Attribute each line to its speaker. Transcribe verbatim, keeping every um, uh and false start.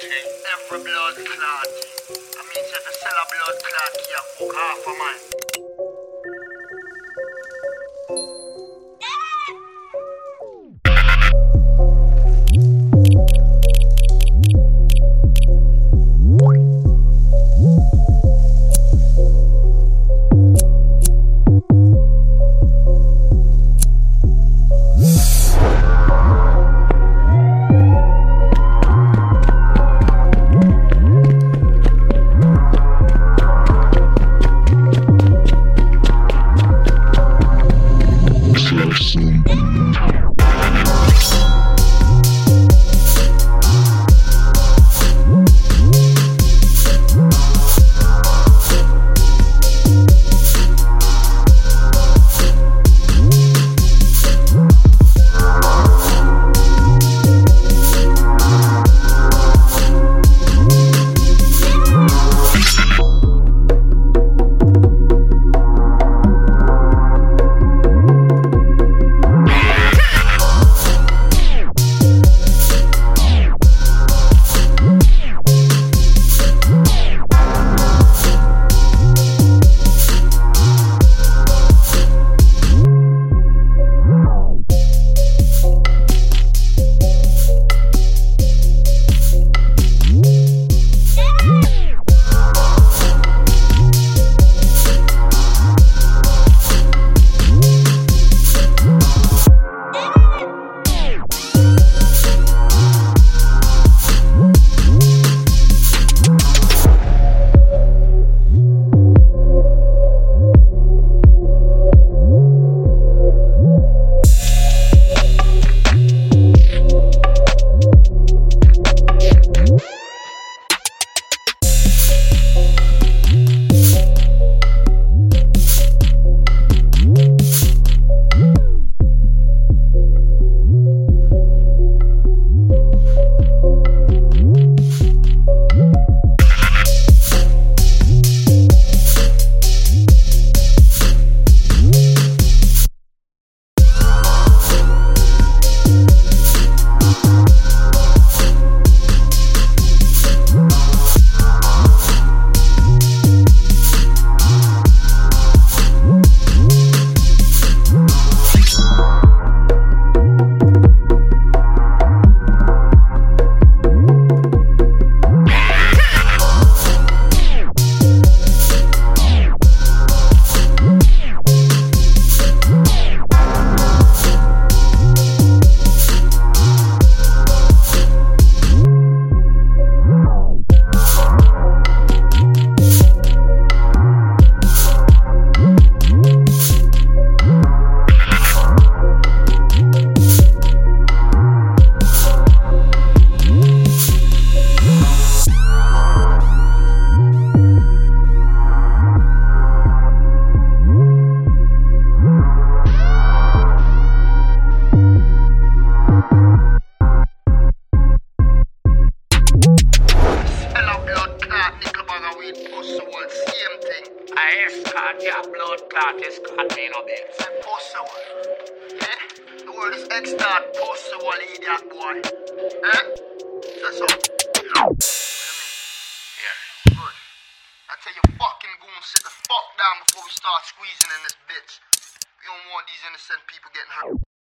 Speaker 1: Every blood clot. I mean, if you sell a blood clot, you cook half a man.
Speaker 2: Your blood clot is clot me no bit.
Speaker 1: Say pussy one. Eh? The word is extra pussy one, idiot boy. Eh? That's all.
Speaker 2: Yeah.
Speaker 1: Good. I tell you fucking goon, sit the fuck down before we start squeezing in this bitch. We don't want these innocent people getting hurt.